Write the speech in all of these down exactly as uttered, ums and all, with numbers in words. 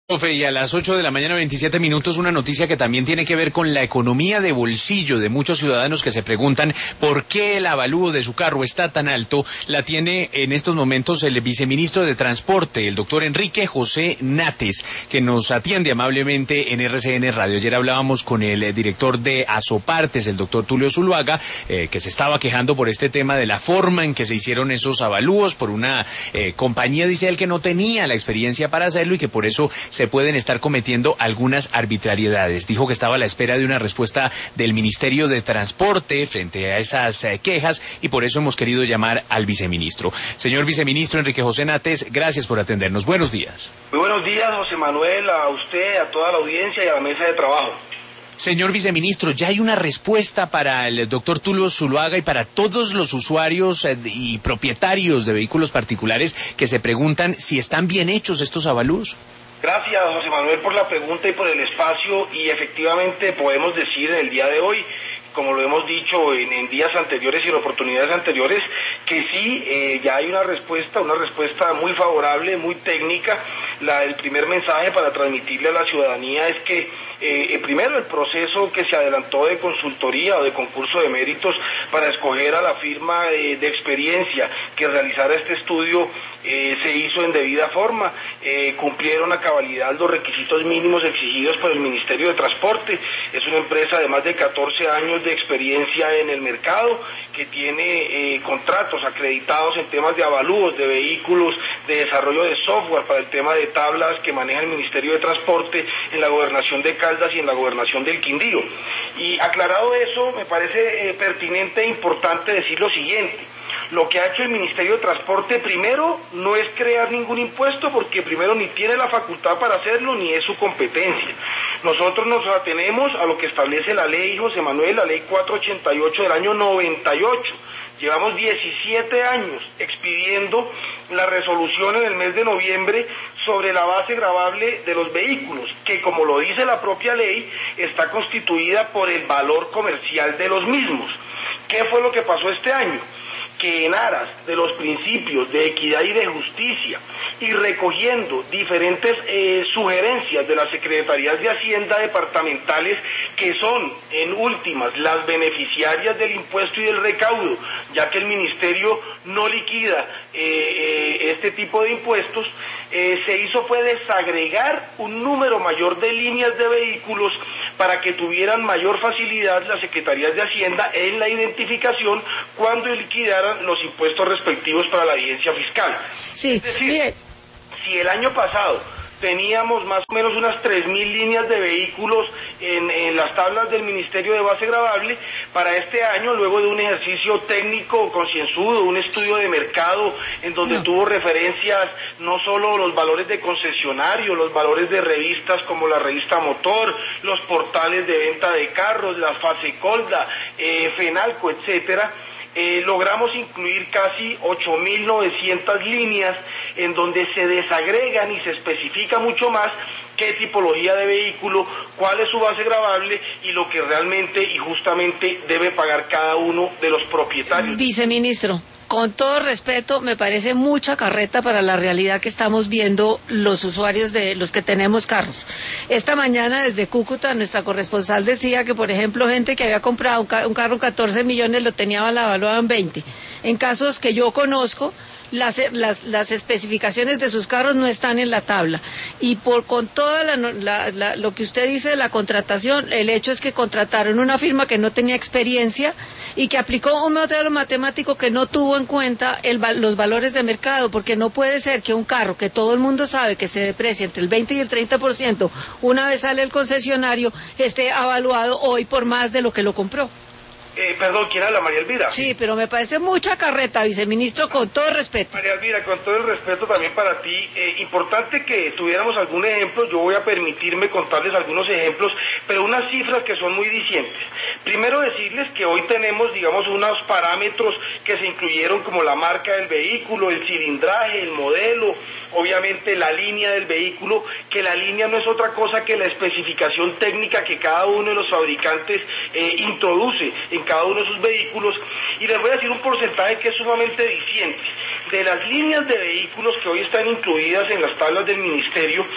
Profe, y a las ocho de la mañana, veintisiete minutos, una noticia que también tiene que ver con la economía de bolsillo de muchos ciudadanos que se preguntan por qué el avalúo de su carro está tan alto. La tiene en estos momentos el viceministro de Transporte, el doctor Enrique José Nates, que nos atiende amablemente en R C N Radio. Ayer hablábamos con el director de Asopartes, el doctor Tulio Zuluaga, eh, que se estaba quejando por este tema de la forma en que se hicieron esos avalúos por una eh, compañía, dice él, que no tenía la experiencia para hacerlo y que por eso se pueden estar cometiendo algunas arbitrariedades. Dijo que estaba a la espera de una respuesta del Ministerio de Transporte frente a esas eh, quejas y por eso hemos querido llamar al viceministro. Señor viceministro Enrique José Nates, gracias por atendernos. Buenos días. Muy buenos días, José Manuel, a usted, a toda la audiencia y a la mesa de trabajo. Señor viceministro, ¿ya hay una respuesta para el doctor Tulio Zuluaga y para todos los usuarios y propietarios de vehículos particulares que se preguntan si están bien hechos estos avalúos? Gracias, José Manuel, por la pregunta y por el espacio, y efectivamente podemos decir en el día de hoy, como lo hemos dicho en, en días anteriores y en oportunidades anteriores, que sí, eh, ya hay una respuesta, una respuesta muy favorable, muy técnica. La, el primer mensaje para transmitirle a la ciudadanía es que Eh, primero, el proceso que se adelantó de consultoría o de concurso de méritos para escoger a la firma eh, de experiencia que realizara este estudio eh, se hizo en debida forma, eh, cumplieron a cabalidad los requisitos mínimos exigidos por el Ministerio de Transporte. Es una empresa de más de catorce años de experiencia en el mercado, que tiene eh, contratos acreditados en temas de avalúos de vehículos, de desarrollo de software para el tema de tablas que maneja el Ministerio de Transporte en la gobernación de Caldas y en la gobernación del Quindío. Y aclarado eso, me parece eh, pertinente e importante decir lo siguiente. Lo que ha hecho el Ministerio de Transporte, primero, no es crear ningún impuesto, porque primero ni tiene la facultad para hacerlo, ni es su competencia. Nosotros nos atenemos a lo que establece la ley, José Manuel, la ley cuatrocientos ochenta y ocho del año noventa y ocho. Llevamos diecisiete años expidiendo la resolución en el mes de noviembre sobre la base gravable de los vehículos, que, como lo dice la propia ley, está constituida por el valor comercial de los mismos. ¿Qué fue lo que pasó este año? Que en aras de los principios de equidad y de justicia, y recogiendo diferentes eh, sugerencias de las secretarías de Hacienda departamentales, que son en últimas las beneficiarias del impuesto y del recaudo, ya que el ministerio no liquida eh, eh, este tipo de impuestos, eh, se hizo fue desagregar un número mayor de líneas de vehículos para que tuvieran mayor facilidad las secretarías de Hacienda en la identificación cuando liquidaran los impuestos respectivos para la vigencia fiscal. Sí, es decir, mire. Si el año pasado teníamos más o menos unas tres mil líneas de vehículos en, en las tablas del Ministerio de Base Gravable, para este año, luego de un ejercicio técnico concienzudo, un estudio de mercado en donde no. tuvo referencias no solo los valores de concesionario, los valores de revistas como la revista Motor, los portales de venta de carros, la Fasecolda, eh, Fenalco, etcétera, Eh, logramos incluir casi ocho mil novecientas líneas en donde se desagregan y se especifica mucho más qué tipología de vehículo, cuál es su base gravable y lo que realmente y justamente debe pagar cada uno de los propietarios. Viceministro, con todo respeto, me parece mucha carreta para la realidad que estamos viendo los usuarios de los que tenemos carros. Esta mañana desde Cúcuta nuestra corresponsal decía que, por ejemplo, gente que había comprado un, ca un carro catorce millones lo tenía evaluado en veinte. En casos que yo conozco, Las, las, las especificaciones de sus carros no están en la tabla, y por con toda la, la, la, lo que usted dice de la contratación, el hecho es que contrataron una firma que no tenía experiencia y que aplicó un modelo matemático que no tuvo en cuenta el, los valores de mercado, porque no puede ser que un carro que todo el mundo sabe que se deprecia entre el veinte y el treinta por ciento una vez sale el concesionario esté evaluado hoy por más de lo que lo compró. Eh, perdón, ¿quién habla? María Elvira. Sí, pero me parece mucha carreta, viceministro, con todo respeto. María Elvira, con todo el respeto también para ti, eh, importante que tuviéramos algún ejemplo. Yo voy a permitirme contarles algunos ejemplos, pero unas cifras que son muy dicientes. Primero, decirles que hoy tenemos, digamos, unos parámetros que se incluyeron, como la marca del vehículo, el cilindraje, el modelo, obviamente la línea del vehículo, que la línea no es otra cosa que la especificación técnica que cada uno de los fabricantes eh, introduce en cada uno de sus vehículos. Y les voy a decir un porcentaje que es sumamente diciente. De las líneas de vehículos que hoy están incluidas en las tablas del ministerio,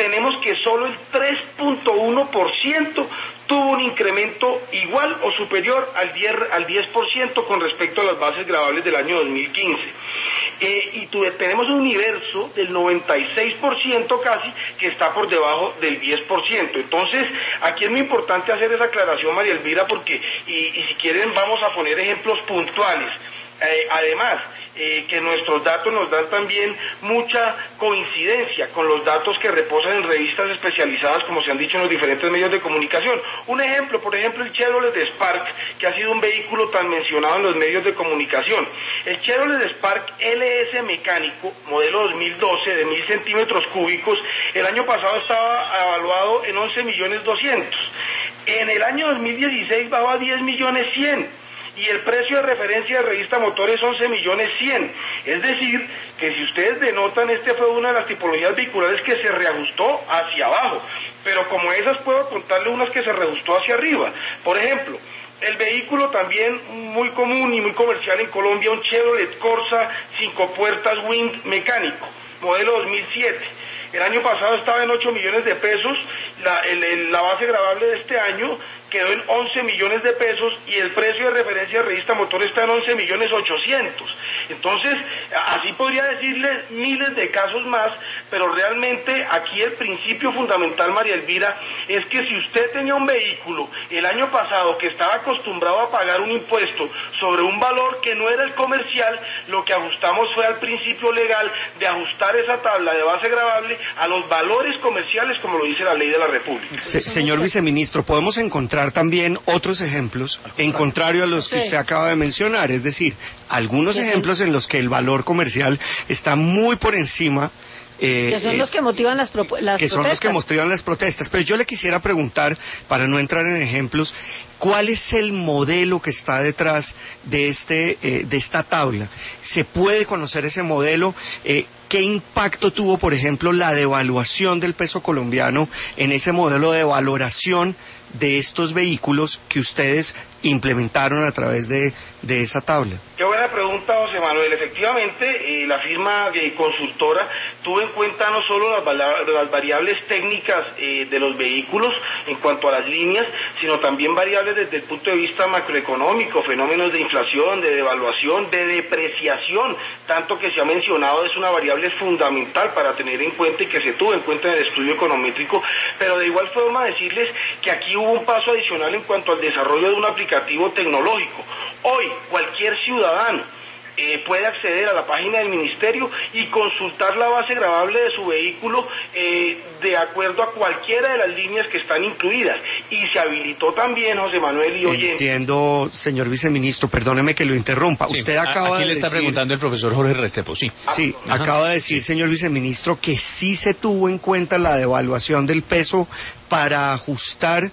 tenemos que solo el tres punto uno por ciento tuvo un incremento igual o superior al diez, al diez por ciento con respecto a las bases gravables del año dos mil quince. Eh, y tu, tenemos un universo del noventa y seis por ciento casi que está por debajo del diez por ciento. Entonces, aquí es muy importante hacer esa aclaración, María Elvira, porque, y, y si quieren vamos a poner ejemplos puntuales. Eh, además, eh, que nuestros datos nos dan también mucha coincidencia con los datos que reposan en revistas especializadas, como se han dicho en los diferentes medios de comunicación. Un ejemplo, por ejemplo, el Chevrolet Spark, que ha sido un vehículo tan mencionado en los medios de comunicación. El Chevrolet Spark L S mecánico, modelo dos mil doce, de mil centímetros cúbicos, el año pasado estaba evaluado en once millones doscientos. En el año dos mil dieciséis bajó a diez millones cien. Y el precio de referencia de revista Motor es once millones cien. Es decir, que si ustedes denotan, este fue una de las tipologías vehiculares que se reajustó hacia abajo. Pero como esas puedo contarle unas que se reajustó hacia arriba. Por ejemplo, el vehículo también muy común y muy comercial en Colombia, un Chevrolet Corsa cinco puertas Wind mecánico, modelo dos mil siete. El año pasado estaba en ocho millones de pesos, la, el, el, la base gravable de este año quedó en once millones de pesos y el precio de referencia de revista Motor está en once millones ochocientos. Entonces, así podría decirles miles de casos más, pero realmente aquí el principio fundamental, María Elvira, es que si usted tenía un vehículo el año pasado que estaba acostumbrado a pagar un impuesto sobre un valor que no era el comercial, lo que ajustamos fue al principio legal de ajustar esa tabla de base gravable a los valores comerciales, como lo dice la ley de la República. Se, señor viceministro, podemos encontrar también otros ejemplos en contrario a los sí. que usted acaba de mencionar, es decir, algunos sí, ejemplos sí. en los que el valor comercial está muy por encima. Eh, que son eh, los que motivan las, las que protestas. Que son los que motivan las protestas. Pero yo le quisiera preguntar, para no entrar en ejemplos, ¿cuál es el modelo que está detrás de este eh, de esta tabla? ¿Se puede conocer ese modelo? Eh, ¿Qué impacto tuvo, por ejemplo, la devaluación del peso colombiano en ese modelo de valoración de estos vehículos que ustedes implementaron a través de, de esa tabla? Qué buena pregunta, José Manuel. Efectivamente, eh, la firma eh, consultora tuvo en cuenta no solo las, las variables técnicas eh, de los vehículos en cuanto a las líneas, sino también variables desde el punto de vista macroeconómico, fenómenos de inflación, de devaluación, de depreciación, tanto que se ha mencionado, es una variable fundamental para tener en cuenta y que se tuvo en cuenta en el estudio econométrico, pero de igual forma decirles que aquí hubo un paso adicional en cuanto al desarrollo de un aplicativo tecnológico. Hoy, cualquier ciudadano eh, puede acceder a la página del Ministerio y consultar la base gravable de su vehículo eh, de acuerdo a cualquiera de las líneas que están incluidas. Y se habilitó también, José Manuel y oyentes. Entiendo, señor viceministro, perdóneme que lo interrumpa. Sí, Usted acaba aquí de le está decir... preguntando el profesor Jorge Restrepo, sí. Sí, Ajá. acaba de decir, señor viceministro, que sí se tuvo en cuenta la devaluación del peso para ajustar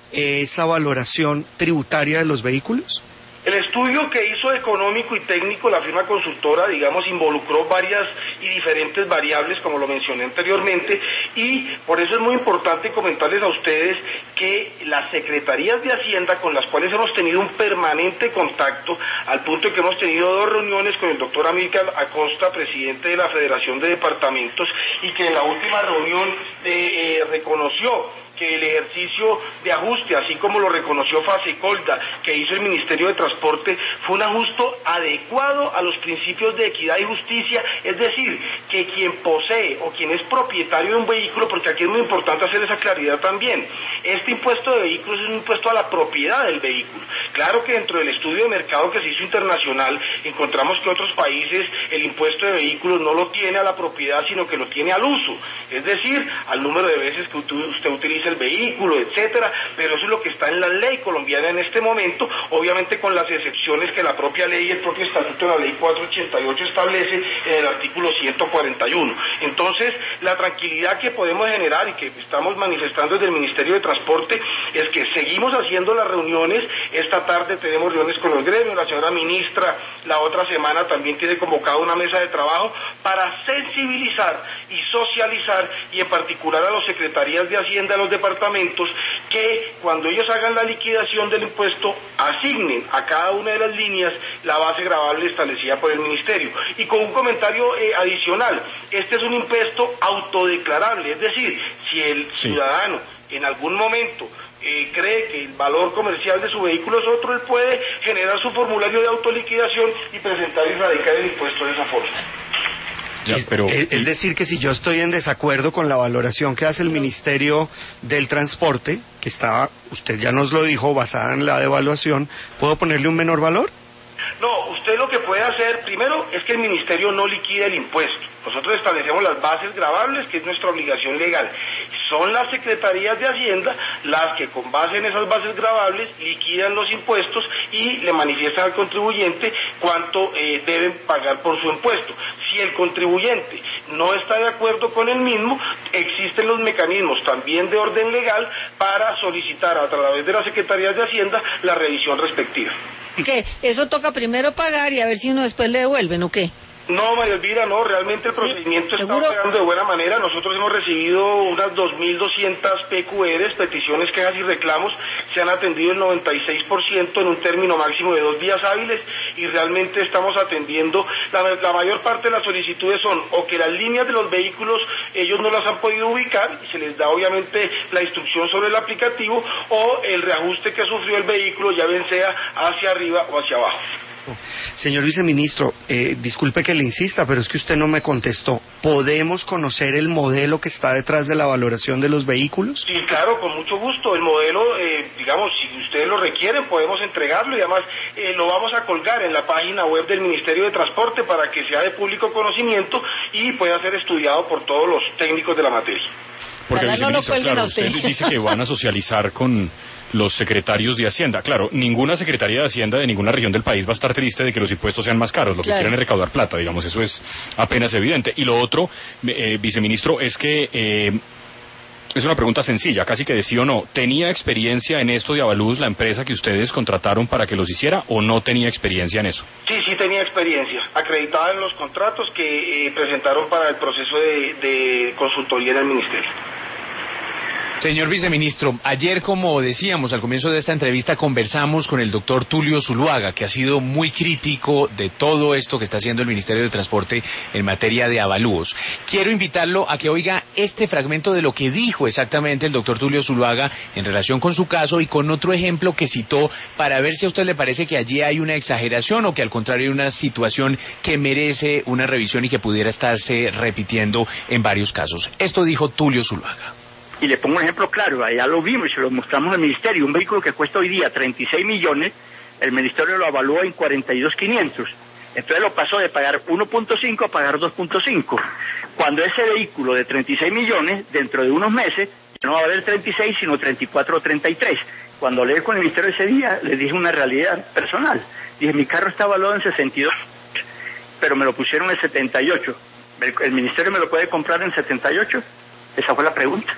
esa valoración tributaria de los vehículos. El estudio que hizo económico y técnico la firma consultora, digamos, involucró varias y diferentes variables, como lo mencioné anteriormente, y por eso es muy importante comentarles a ustedes que las secretarías de Hacienda, con las cuales hemos tenido un permanente contacto, al punto de que hemos tenido dos reuniones con el doctor Amílcar Acosta, presidente de la Federación de Departamentos, y que en la última reunión eh, eh, reconoció que el ejercicio de ajuste, así como lo reconoció Fasecolda, que hizo el Ministerio de Transporte, fue un ajuste adecuado a los principios de equidad y justicia, es decir, que quien posee o quien es propietario de un vehículo, porque aquí es muy importante hacer esa claridad también, este impuesto de vehículos es un impuesto a la propiedad del vehículo. Claro que dentro del estudio de mercado que se hizo internacional, encontramos que otros países el impuesto de vehículos no lo tiene a la propiedad, sino que lo tiene al uso, es decir, al número de veces que usted utiliza el vehículo, etcétera, pero eso es lo que está en la ley colombiana en este momento, obviamente con las excepciones que la propia ley y el propio estatuto de la ley cuatrocientos ochenta y ocho establece en el artículo ciento cuarenta y uno. Entonces, la tranquilidad que podemos generar y que estamos manifestando desde el Ministerio de Transporte es que seguimos haciendo las reuniones. Esta tarde tenemos reuniones con los gremios, la señora ministra la otra semana también tiene convocada una mesa de trabajo para sensibilizar y socializar, y en particular a las secretarías de Hacienda, a los departamentos que cuando ellos hagan la liquidación del impuesto asignen a cada una de las líneas la base gravable establecida por el ministerio. Y con un comentario eh, adicional, este es un impuesto autodeclarable, es decir, si el sí. ciudadano en algún momento eh, cree que el valor comercial de su vehículo es otro, él puede generar su formulario de autoliquidación y presentar y radicar el impuesto de esa forma. Ya, pero... es, es decir, que si yo estoy en desacuerdo con la valoración que hace el Ministerio del Transporte, que está, usted ya nos lo dijo, basada en la devaluación, ¿puedo ponerle un menor valor? No, usted lo que puede hacer, primero, es que el Ministerio no liquide el impuesto. Nosotros establecemos las bases gravables, que es nuestra obligación legal. Son las secretarías de Hacienda las que, con base en esas bases gravables, liquidan los impuestos y le manifiestan al contribuyente cuánto eh, deben pagar por su impuesto. Si el contribuyente no está de acuerdo con el mismo, existen los mecanismos también de orden legal para solicitar a través de las secretarías de Hacienda la revisión respectiva. ¿Qué? ¿Eso toca primero pagar y a ver si uno después le devuelven o qué? No, María Elvira, no, realmente el ¿Sí? procedimiento ¿Seguro? está operando de buena manera. Nosotros hemos recibido unas dos mil doscientas P Q Rs, peticiones, quejas y reclamos. Se han atendido el noventa y seis por ciento en un término máximo de dos días hábiles y realmente estamos atendiendo. La, la mayor parte de las solicitudes son o que las líneas de los vehículos ellos no las han podido ubicar y se les da obviamente la instrucción sobre el aplicativo, o el reajuste que sufrió el vehículo, ya bien sea hacia arriba o hacia abajo. Señor viceministro, eh, disculpe que le insista, pero es que usted no me contestó. ¿Podemos conocer el modelo que está detrás de la valoración de los vehículos? Sí, claro, con mucho gusto. El modelo, eh, digamos, si ustedes lo requieren, podemos entregarlo y además eh, lo vamos a colgar en la página web del Ministerio de Transporte para que sea de público conocimiento y pueda ser estudiado por todos los técnicos de la materia. Porque, Ojalá no lo cuelguen claro, a usted. usted dice que van a socializar con los secretarios de Hacienda. Claro, ninguna secretaría de Hacienda de ninguna región del país va a estar triste de que los impuestos sean más caros. Lo Claro. que quieren es recaudar plata, digamos, eso es apenas evidente. Y lo otro, eh, viceministro, es que eh, es una pregunta sencilla, casi que de sí o no. ¿Tenía experiencia en esto de Avalúos la empresa que ustedes contrataron para que los hiciera o no tenía experiencia en eso? Sí, sí tenía experiencia, acreditada en los contratos que eh, presentaron para el proceso de, de consultoría en el Ministerio. Señor viceministro, ayer, como decíamos al comienzo de esta entrevista, conversamos con el doctor Tulio Zuluaga, que ha sido muy crítico de todo esto que está haciendo el Ministerio de Transporte en materia de avalúos. Quiero invitarlo a que oiga este fragmento de lo que dijo exactamente el doctor Tulio Zuluaga en relación con su caso y con otro ejemplo que citó, para ver si a usted le parece que allí hay una exageración o que al contrario hay una situación que merece una revisión y que pudiera estarse repitiendo en varios casos. Esto dijo Tulio Zuluaga. Y le pongo un ejemplo claro, allá lo vimos y se lo mostramos al Ministerio. Un vehículo que cuesta hoy día treinta y seis millones, el Ministerio lo evaluó en cuarenta y dos mil quinientos. Entonces lo pasó de pagar uno punto cinco a pagar dos punto cinco. Cuando ese vehículo de treinta y seis millones, dentro de unos meses, ya no va a valer treinta y seis, sino treinta y cuatro o treinta y tres. Cuando hablé con el Ministerio ese día, les dije una realidad personal. Dije, mi carro está evaluado en sesenta y dos, pero me lo pusieron en setenta y ocho. ¿El, el Ministerio me lo puede comprar en setenta y ocho? Esa fue la pregunta.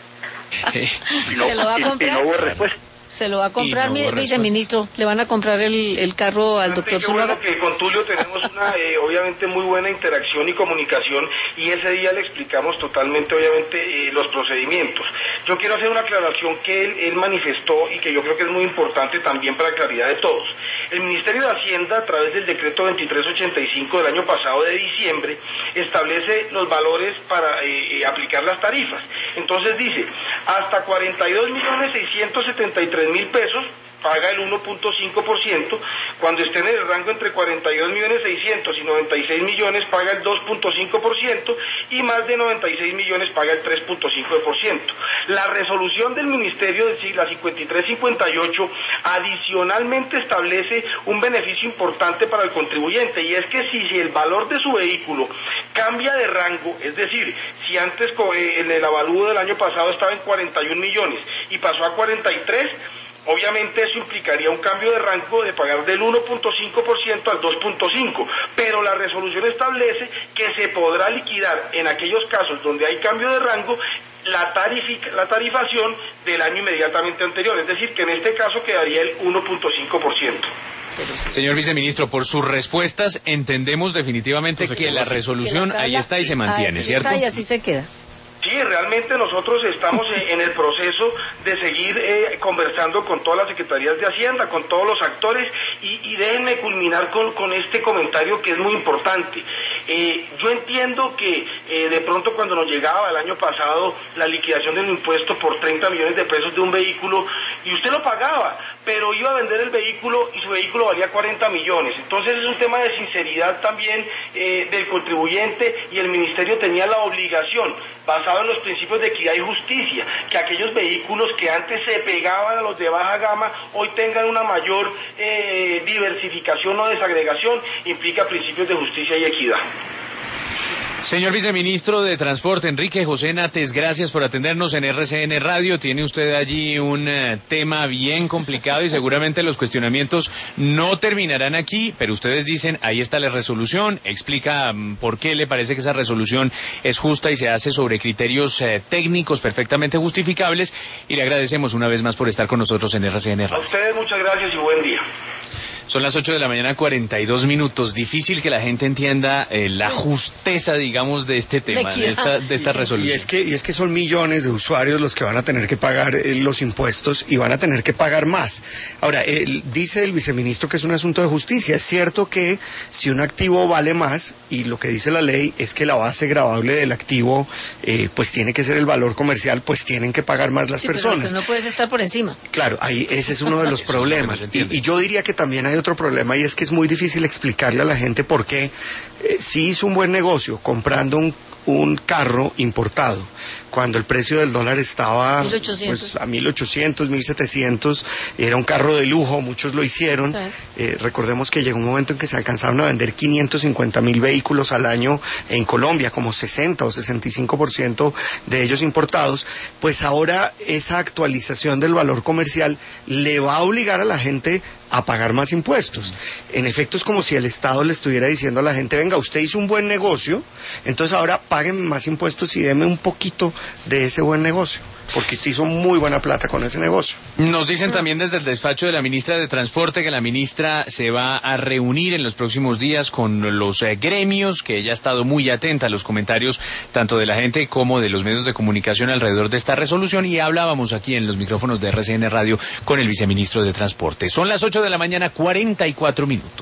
Y no, ¿Se lo va a y- comprar? y no hubo respuesta. Se lo va a comprar, Y no mi hubo viceministro. Le van a comprar el, el carro al doctor Qué bueno Zuluaga. que con Tulio tenemos una, eh, obviamente, muy buena interacción y comunicación, y ese día le explicamos totalmente, obviamente, eh, los procedimientos. Yo quiero hacer una aclaración que él, él manifestó y que yo creo que es muy importante también para la claridad de todos. El Ministerio de Hacienda, a través del decreto veintitrés ochenta y cinco del año pasado de diciembre, establece los valores para eh, eh, aplicar las tarifas. Entonces dice, hasta cuarenta y dos millones seiscientos setenta y tres mil pesos paga el uno punto cinco por ciento, cuando esté en el rango entre cuarenta y dos millones seiscientos y noventa y seis millones paga el dos punto cinco por ciento y más de noventa y seis millones paga el tres punto cinco por ciento. La resolución del Ministerio, es decir, la cincuenta y tres cincuenta y ocho, adicionalmente establece un beneficio importante para el contribuyente, y es que si, si el valor de su vehículo cambia de rango, es decir, si antes eh, en el avalúo del año pasado estaba en cuarenta y un millones y pasó a cuarenta y tres, obviamente eso implicaría un cambio de rango de pagar del uno punto cinco por ciento al dos punto cinco por ciento, pero la resolución establece que se podrá liquidar en aquellos casos donde hay cambio de rango la, tarific, la tarifación del año inmediatamente anterior, es decir, que en este caso quedaría el uno punto cinco por ciento. Señor viceministro, por sus respuestas entendemos definitivamente Entonces, que la así. resolución ahí está y se mantiene, así ¿cierto? Está y así se queda. Sí, realmente nosotros estamos en el proceso de seguir eh, conversando con todas las secretarías de Hacienda, con todos los actores, y, y déjenme culminar con, con este comentario que es muy importante. Eh, yo entiendo que eh, de pronto cuando nos llegaba el año pasado la liquidación del impuesto por treinta millones de pesos de un vehículo, y usted lo pagaba, pero iba a vender el vehículo y su vehículo valía cuarenta millones. Entonces es un tema de sinceridad también eh, del contribuyente, y el ministerio tenía la obligación, basado en los principios de equidad y justicia, que aquellos vehículos que antes se pegaban a los de baja gama hoy tengan una mayor eh, diversificación o desagregación, implica principios de justicia y equidad. Señor viceministro de Transporte, Enrique José Nates, gracias por atendernos en R C N Radio. Tiene usted allí un uh, tema bien complicado y seguramente los cuestionamientos no terminarán aquí, pero ustedes dicen, ahí está la resolución, explica um, por qué le parece que esa resolución es justa y se hace sobre criterios uh, técnicos perfectamente justificables, y le agradecemos una vez más por estar con nosotros en R C N Radio. A ustedes muchas gracias y buen día. Son las ocho de la mañana, cuarenta y dos minutos. Difícil que la gente entienda eh, la justeza, digamos, de este tema, de esta, de esta resolución. Y es que, y es que son millones de usuarios los que van a tener que pagar eh, los impuestos, y van a tener que pagar más. Ahora, eh, dice el viceministro que es un asunto de justicia. Es cierto que si un activo vale más, y lo que dice la ley es que la base gravable del activo, eh, pues tiene que ser el valor comercial, pues tienen que pagar más las sí, personas. Pero que no puedes estar por encima. Claro, ahí ese es uno de los problemas. Y, y yo diría que también hay otro problema, y es que es muy difícil explicarle a la gente por qué eh, si hizo un buen negocio comprando un, un carro importado cuando el precio del dólar estaba mil ochocientos. Pues, a mil ochocientos, mil setecientos, era un carro de lujo, muchos lo hicieron. Sí. Eh, recordemos que llegó un momento en que se alcanzaron a vender quinientos cincuenta mil vehículos al año en Colombia, como sesenta o sesenta y cinco por ciento de ellos importados. Pues ahora esa actualización del valor comercial le va a obligar a la gente a pagar más impuestos. En efecto, es como si el Estado le estuviera diciendo a la gente, venga, usted hizo un buen negocio, entonces ahora paguen más impuestos y deme un poquito de ese buen negocio, porque usted hizo muy buena plata con ese negocio. Nos dicen también desde el despacho de la ministra de Transporte que la ministra se va a reunir en los próximos días con los eh, gremios, que ella ha estado muy atenta a los comentarios tanto de la gente como de los medios de comunicación alrededor de esta resolución, y hablábamos aquí en los micrófonos de R C N Radio con el viceministro de Transporte. Son las ocho de la mañana, cuarenta y cuatro minutos.